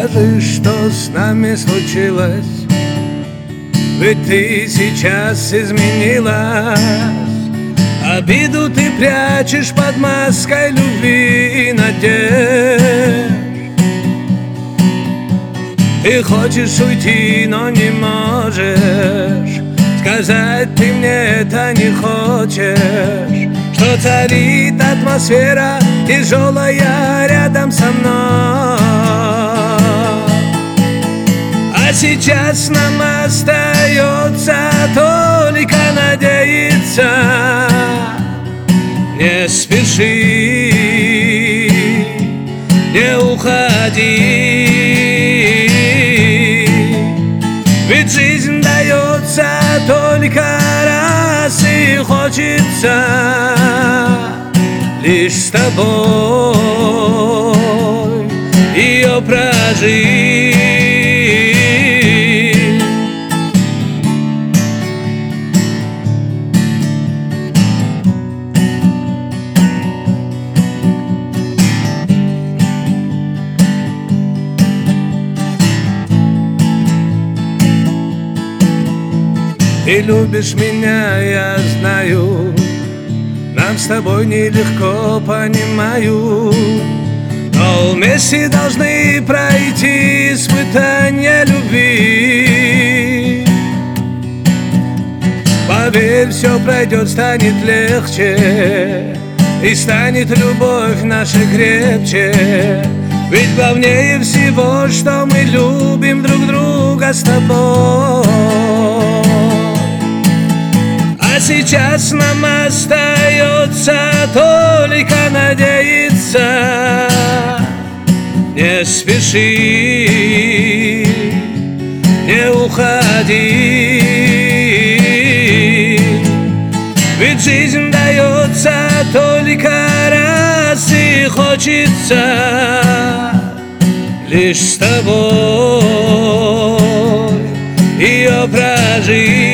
Скажи, что с нами случилось, ведь ты сейчас изменилась. Обиду ты прячешь под маской любви и надежд. Ты хочешь уйти, но не можешь. Сказать ты мне это не хочешь. Что царит атмосфера тяжелая рядом со мной. А сейчас нам остается только надеяться. Не спеши, не уходи, ведь жизнь дается только раз, и хочется лишь с тобой ее прожить. Ты любишь меня, я знаю, нам с тобой нелегко, понимаю, но вместе должны пройти испытания любви. Поверь, все пройдет, станет легче, и станет любовь наша крепче. Ведь главнее всего, что мы любим друг друга с тобой. А сейчас нам остается только надеяться. Не спеши, не уходи, ведь жизнь дается только раз, и хочется лишь с тобой ее прожить.